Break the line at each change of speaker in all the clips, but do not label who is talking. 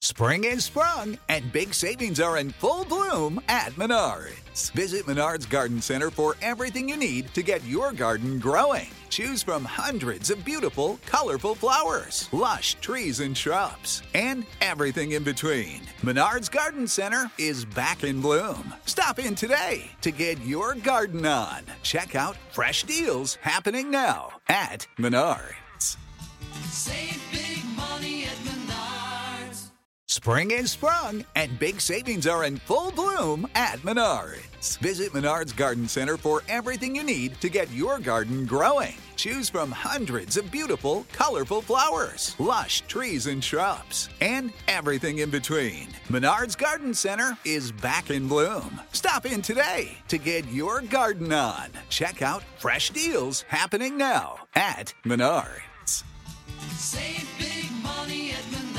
Spring is sprung, and big savings are in full bloom at Menards. Visit Menards Garden Center for everything you need to get your garden growing. Choose from hundreds of beautiful, colorful flowers, lush trees and shrubs, and everything in between. Menards Garden Center is back in bloom. Stop in today to get your garden on. Check out fresh deals happening now at Menards.
Save big money at Menards.
Spring is sprung, and big savings are in full bloom at Menards. Visit Menards Garden Center for everything you need to get your garden growing. Choose from hundreds of beautiful, colorful flowers, lush trees and shrubs, and everything in between. Menards Garden Center is back in bloom. Stop in today to get your garden on. Check out fresh deals happening now at Menards.
Save big money at Menards.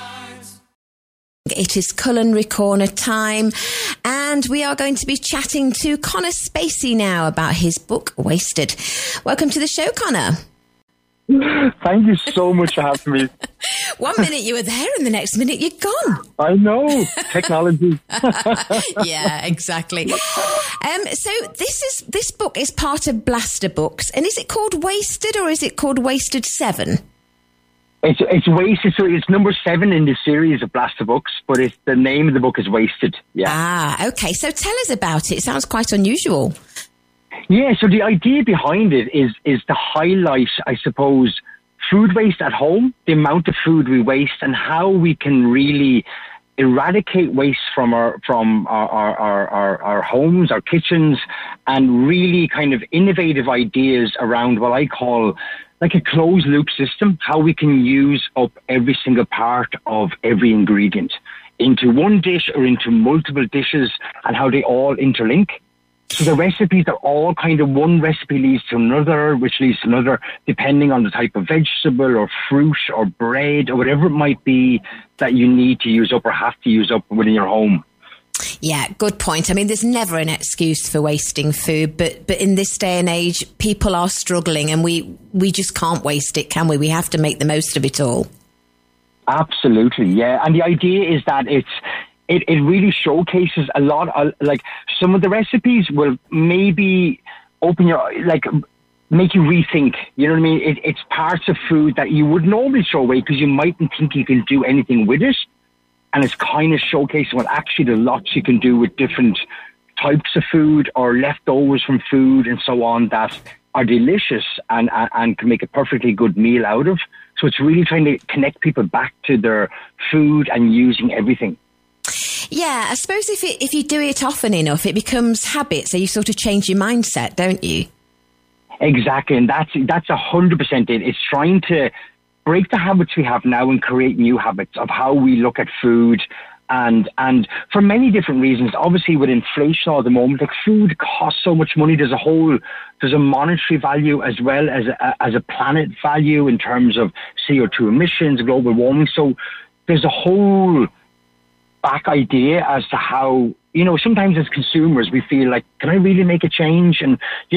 It is Culinary Corner time, and we are going to be chatting to Conor Spacey now about his book, Wasted. Welcome to the show, Conor.
Thank you so much for having me.
1 minute you were there and the next minute you're gone.
I know. Technology.
Yeah, exactly. So this book is part of Blaster Books, and is it called Wasted or is it called Wasted 7?
It's Wasted, so it's number 7 in the series of Blaster Books, but the name of the book is Wasted. Yeah.
Ah, okay. So tell us about it. It sounds quite unusual.
Yeah, so the idea behind it is to highlight, I suppose, food waste at home, the amount of food we waste, and how we can really eradicate waste from our homes, our kitchens, and really kind of innovative ideas around what I call like a closed loop system, how we can use up every single part of every ingredient into one dish or into multiple dishes, and how they all interlink. So the recipes are all kind of, one recipe leads to another, which leads to another, depending on the type of vegetable or fruit or bread or whatever it might be that you need to use up or have to use up within your home.
Yeah, good point. I mean, there's never an excuse for wasting food, but in this day and age, people are struggling, and we just can't waste it, can we? We have to make the most of it all.
Absolutely, yeah. And the idea is that it really showcases a lot of, like, some of the recipes will maybe open your, like, make you rethink, you know what I mean? It's parts of food that you would normally throw away because you mightn't think you can do anything with it. And it's kind of showcasing what actually the lots you can do with different types of food or leftovers from food and so on that are delicious and can make a perfectly good meal out of. So it's really trying to connect people back to their food and using everything.
Yeah, I suppose if you do it often enough, it becomes habit. So you sort of change your mindset, don't you?
Exactly, and that's 100% it. It's trying to break the habits we have now and create new habits of how we look at food, and for many different reasons. Obviously, with inflation at the moment, like, food costs so much money. There's a monetary value as well as a planet value in terms of CO2 emissions, global warming. So there's a whole back idea as to how, you know, sometimes as consumers we feel like, can I really make a change? And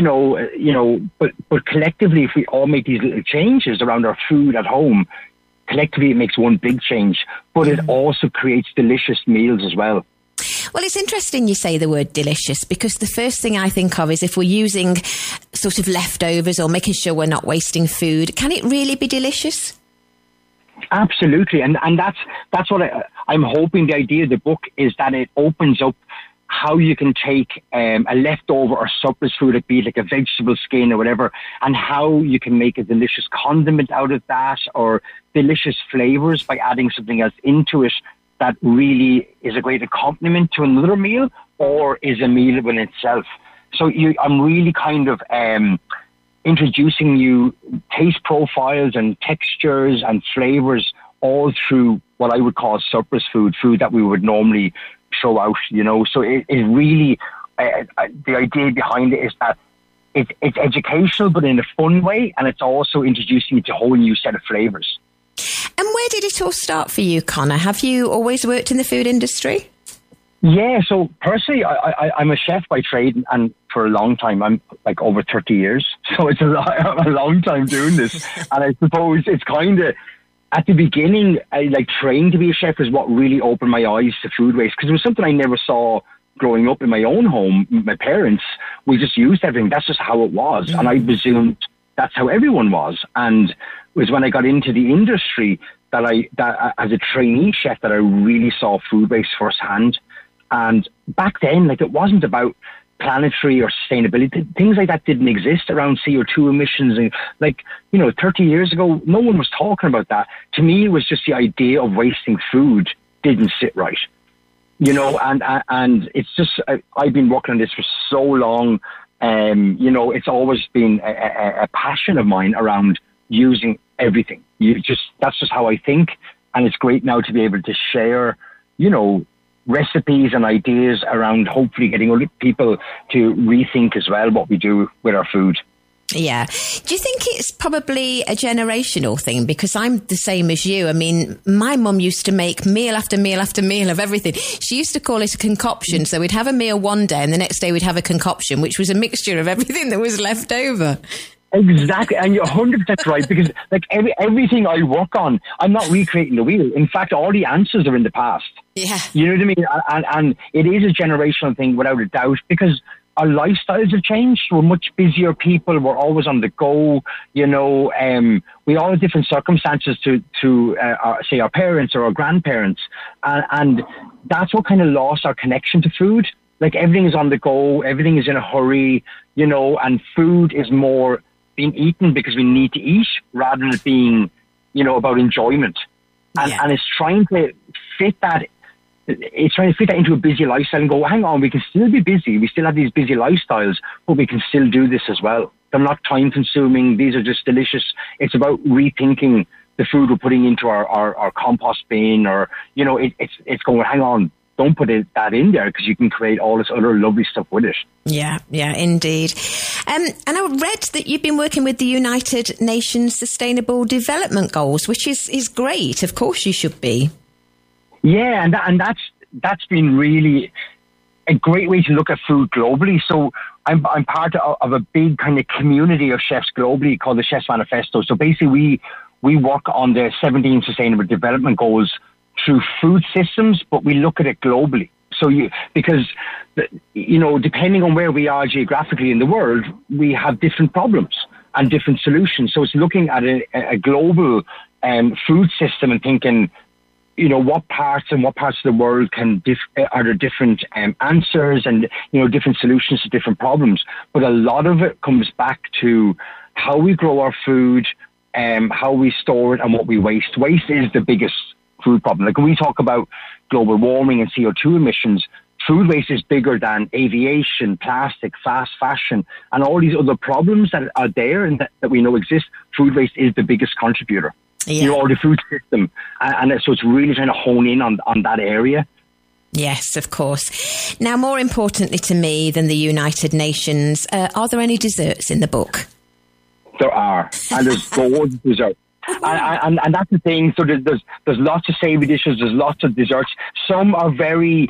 but collectively, if we all make these little changes around our food at home, collectively it makes one big change, but it also creates delicious meals as well.
Well, it's interesting you say the word delicious, because the first thing I think of is if we're using sort of leftovers or making sure we're not wasting food, can it really be delicious?
Absolutely, and that's what I'm hoping. The idea of the book is that it opens up how you can take a leftover or surplus food, it be like a vegetable skin or whatever, and how you can make a delicious condiment out of that, or delicious flavors by adding something else into it that really is a great accompaniment to another meal or is a meal in itself. So I'm really kind of introducing you taste profiles and textures and flavors all through what I would call surplus food that we would normally throw out, you know. So it really, the idea behind it is that it's educational but in a fun way, and it's also introducing you to a whole new set of flavors.
And where did it all start for you, Conor? Have you always worked in the food industry?
Yeah, so personally, I'm a chef by trade, and for a long time, I'm like over 30 years. So it's a long time doing this. And I suppose it's kind of, at the beginning, training to be a chef was what really opened my eyes to food waste, because it was something I never saw growing up in my own home. My parents, we just used everything. That's just how it was. And I presumed that's how everyone was. And it was when I got into the industry that as a trainee chef, that I really saw food waste firsthand. And back then, it wasn't about planetary or sustainability. Things like that didn't exist around CO2 emissions. And 30 years ago, no one was talking about that. To me, it was just the idea of wasting food didn't sit right. And it's just, I've been working on this for so long. It's always been a passion of mine around using everything. That's just how I think. And it's great now to be able to share, recipes and ideas around hopefully getting other people to rethink as well what we do with our food.
Yeah. Do you think it's probably a generational thing? Because I'm the same as you. I mean, my mum used to make meal after meal after meal of everything. She used to call it a concoction. So we'd have a meal one day and the next day we'd have a concoction, which was a mixture of everything that was left over.
Exactly, and you're 100% right, because everything I work on, I'm not recreating the wheel. In fact, all the answers are in the past.
Yeah.
You know what I mean? And it is a generational thing without a doubt, because our lifestyles have changed. We're much busier people. We're always on the go. We all have different circumstances to say our parents or our grandparents, and that's what kind of lost our connection to food. Everything is on the go. Everything is in a hurry. And food is more being eaten because we need to eat rather than it being, about enjoyment. And it's trying to fit that. It's trying to fit that into a busy lifestyle and go, hang on, we can still be busy. We still have these busy lifestyles, but we can still do this as well. They're not time consuming. These are just delicious. It's about rethinking the food we're putting into our compost bin, or, it's going, hang on, don't put that in there, because you can create all this other lovely stuff with it.
Yeah, indeed. And I read that you've been working with the United Nations Sustainable Development Goals, which is great. Of course you should be.
Yeah, and that's been really a great way to look at food globally. So I'm part of a big kind of community of chefs globally called the Chefs Manifesto. So basically we work on the 17 Sustainable Development Goals through food systems, but we look at it globally. So because depending on where we are geographically in the world, we have different problems and different solutions. So it's looking at a global food system and thinking, what parts of the world are there different answers and, different solutions to different problems. But a lot of it comes back to how we grow our food, how we store it, and what we waste. Waste is the biggest food problem. When we talk about global warming and CO2 emissions, food waste is bigger than aviation, plastic, fast fashion, and all these other problems that are there and that we know exist. Food waste is the biggest contributor.
Yeah.
Or the food system. And so it's really trying to hone in on that area.
Yes, of course. Now, more importantly to me than the United Nations, are there any desserts in the book? There are.
And there's gorgeous desserts. And that's the thing. So there's lots of savoury dishes. There's lots of desserts. Some are very,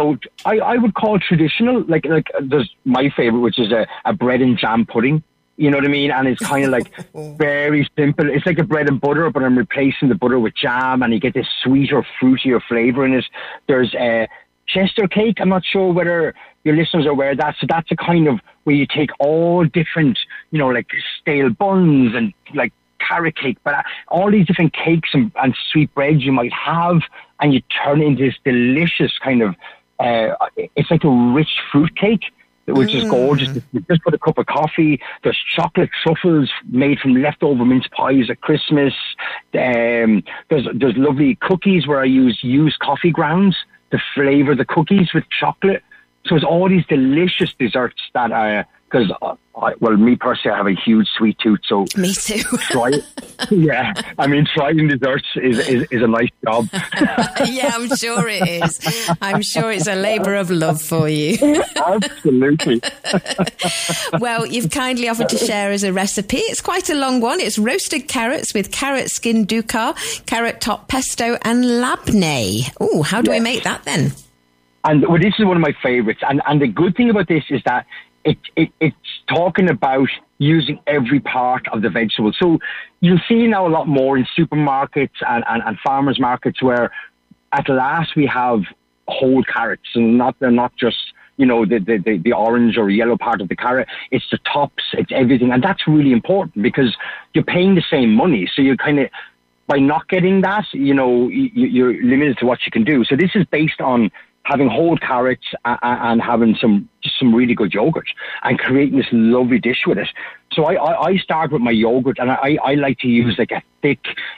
I would call traditional. Like there's my favourite, which is a bread and jam pudding. You know what I mean? And it's kind of very simple. It's like a bread and butter, but I'm replacing the butter with jam, and you get this sweeter, fruitier flavour in it. There's a Chester cake. I'm not sure whether your listeners are aware of that. So that's a kind of where you take all different, like stale buns and like carrot cake, but all these different cakes and sweet breads you might have, and you turn it into this delicious kind of, it's like a rich fruit cake, which is gorgeous. You just put a cup of coffee. There's chocolate truffles made from leftover mince pies at Christmas. There's lovely cookies where I use used coffee grounds to flavour the cookies with chocolate. So it's all these delicious desserts that because me personally, I have a huge sweet tooth, so
me too.
Try it. Yeah, I mean, trying desserts is a nice job.
Yeah, I'm sure it is. I'm sure it's a labour of love for you.
Absolutely.
Well, you've kindly offered to share as a recipe. It's quite a long one. It's roasted carrots with carrot skin dukkha, carrot top pesto, and labneh. Oh, how do we make that then?
And this is one of my favourites. And the good thing about this is that it's talking about using every part of the vegetable. So you'll see now a lot more in supermarkets and farmers markets where at last we have whole carrots, and they're not just, you know, the orange or yellow part of the carrot. It's the tops, it's everything. And that's really important because you're paying the same money. So you're kind of, by not getting that, you know, you're limited to what you can do. So this is based on having whole carrots and having some really good yogurt and creating this lovely dish with it. So I start with my yogurt, and I like to use like a thick,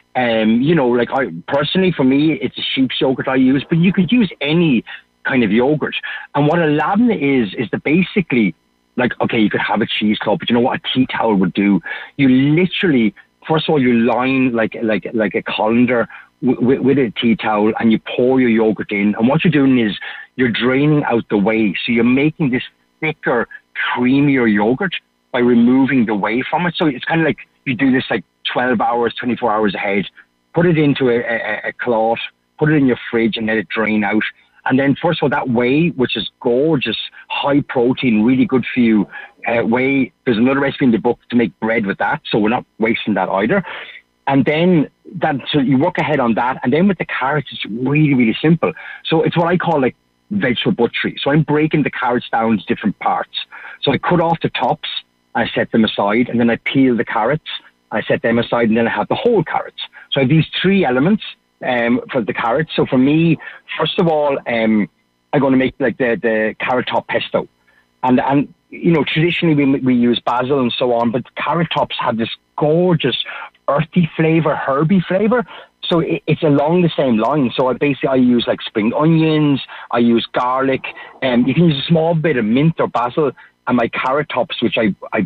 you know, like personally for me, it's a sheep's yogurt I use, but you could use any kind of yogurt. And what a labna is that basically, like, okay, you could have a cheesecloth, but you know what a tea towel would do? You literally, first of all, you line like a colander with a tea towel, and you pour your yogurt in. And what you're doing is you're draining out the whey. So you're making this thicker, creamier yogurt by removing the whey from it. So it's kind of like you do this like 12 hours, 24 hours ahead, put it into a cloth, put it in your fridge, and let it drain out. And then first of all, that whey, which is gorgeous, high protein, really good for you whey. There's another recipe in the book to make bread with that, so we're not wasting that either. And then so you work ahead on that. And then with the carrots, it's really, really simple. So it's what I call like vegetable butchery. So I'm breaking the carrots down into different parts. So I cut off the tops, I set them aside, and then I peel the carrots, I set them aside, and then I have the whole carrots. So I have these three elements for the carrots. So for me, first of all, I'm going to make like the carrot top pesto. And you know, traditionally we use basil and so on, but carrot tops have this gorgeous earthy flavor, herby flavor. So it's along the same line. So I use like spring onions, I use garlic, and you can use a small bit of mint or basil. And my carrot tops, which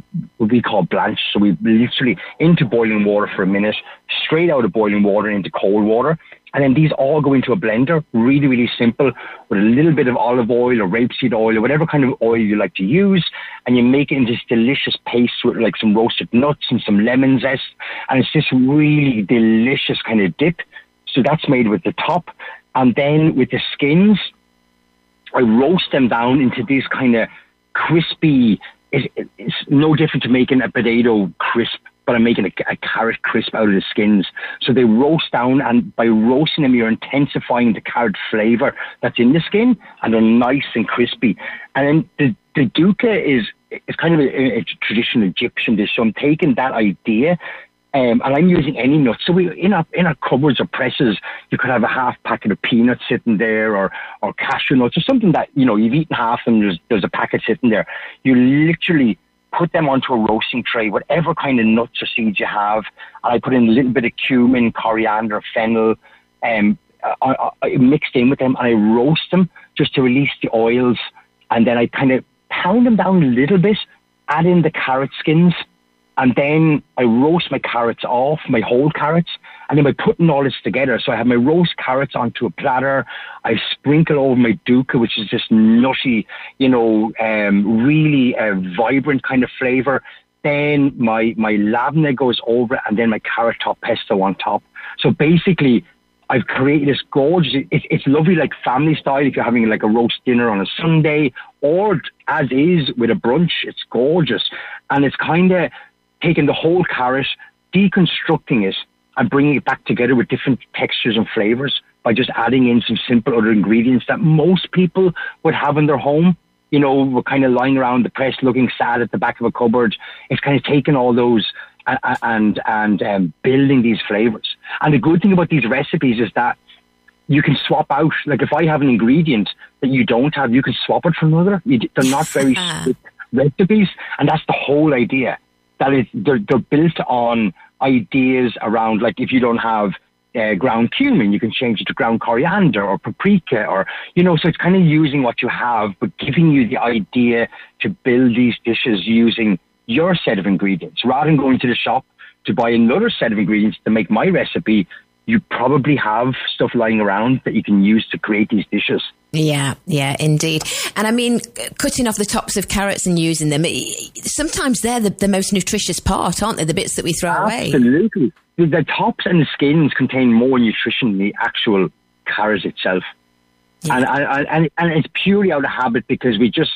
we call blanch. So we literally into boiling water for a minute, straight out of boiling water into cold water. And then these all go into a blender, really, really simple, with a little bit of olive oil or rapeseed oil or whatever kind of oil you like to use. And you make it into this delicious paste with like some roasted nuts and some lemon zest. And it's this really delicious kind of dip. So that's made with the top. And then with the skins, I roast them down into this kind of crispy. It's no different to making a potato crisp, but I'm making a carrot crisp out of the skins. So they roast down, and by roasting them, you're intensifying the carrot flavor that's in the skin, and they're nice and crispy. And then the dukkha is kind of a traditional Egyptian dish. So I'm taking that idea, and I'm using any nuts. So in our cupboards or presses, you could have a half packet of peanuts sitting there, or cashew nuts, or something that, you know, you've eaten half and there's a packet sitting there. You literally put them onto a roasting tray, whatever kind of nuts or seeds you have. And I put in a little bit of cumin, coriander, fennel, I mixed in with them, and I roast them just to release the oils. And then I kind of pound them down a little bit, add in the carrot skins, and then I roast my carrots off, my whole carrots, and then by putting all this together, so I have my roast carrots onto a platter, I sprinkle over my dukkha, which is this nutty, you know, really vibrant kind of flavour. Then my labna goes over it, and then my carrot top pesto on top. So basically, I've created this gorgeous, it's lovely, like family style, if you're having like a roast dinner on a Sunday, or as is with a brunch, it's gorgeous. And it's kind of taking the whole carrot, deconstructing it, and bringing it back together with different textures and flavours by just adding in some simple other ingredients that most people would have in their home. You know, we're kind of lying around the press looking sad at the back of a cupboard. It's kind of taking all those and building these flavours. And the good thing about these recipes is that you can swap out. Like if I have an ingredient that you don't have, you can swap it for another. They're not very strict recipes, and that's the whole idea. That is, they're built on ideas around, like, if you don't have ground cumin, you can change it to ground coriander or paprika, or, you know, so it's kind of using what you have, but giving you the idea to build these dishes using your set of ingredients. Rather than going to the shop to buy another set of ingredients to make my recipe, you probably have stuff lying around that you can use to create these dishes.
Yeah, indeed. And I mean, cutting off the tops of carrots and using them, sometimes they're the most nutritious part, aren't they? The bits that we throw away.
Absolutely. The tops and the skins contain more nutrition than the actual carrot itself. Yeah. And it's purely out of habit, because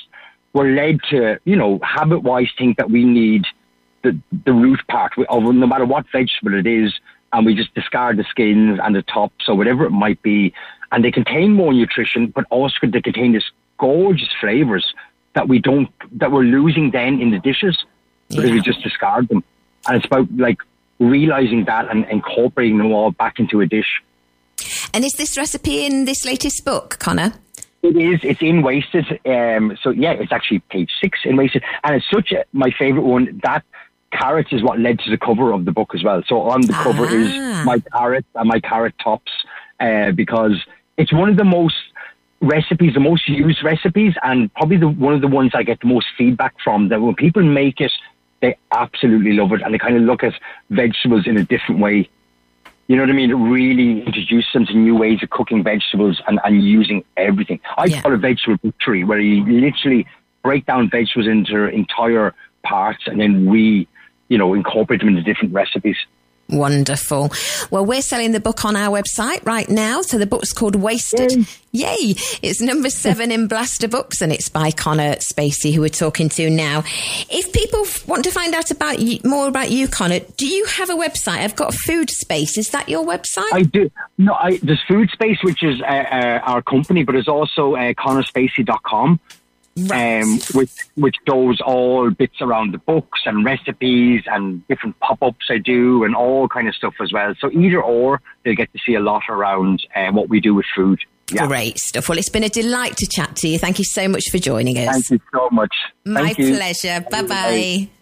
we're led to, habit-wise think that we need the root part of no matter what vegetable it is, and we just discard the skins and the tops or whatever it might be. And they contain more nutrition, but also they contain this gorgeous flavours that we're losing then in the dishes because we just discard them. And it's about like realising that and incorporating them all back into a dish.
And is this recipe in this latest book, Conor?
It is. It's in Wasted. It's actually page 6 in Wasted. And it's my favourite one. That carrot is what led to the cover of the book as well. So on the cover is my carrot and my carrot tops because it's one of the most recipes, the most used recipes, and probably one of the ones I get the most feedback from. That when people make it, they absolutely love it, and they kind of look at vegetables in a different way. You know what I mean? It really introduces them to new ways of cooking vegetables and using everything. I call it vegetable butchery, where you literally break down vegetables into entire parts and then incorporate them into different recipes.
Wonderful. Well, we're selling the book on our website right now. So the book's called Wasted. Yay! It's number 7 in Blaster Books, and it's by Conor Spacey, who we're talking to now. If people want to find out more about you, Conor, do you have a website? I've got Food Space. Is that your website?
I do. No, there's Food Space, which is our company, but there's also ConorSpacey.com.
Right.
Which shows all bits around the books and recipes and different pop-ups I do and all kind of stuff as well. So either or, they'll get to see a lot around what we do with food. Yeah.
Great stuff. Well, it's been a delight to chat to you. Thank you so much for joining us.
Thank you so much.
My pleasure. Bye-bye.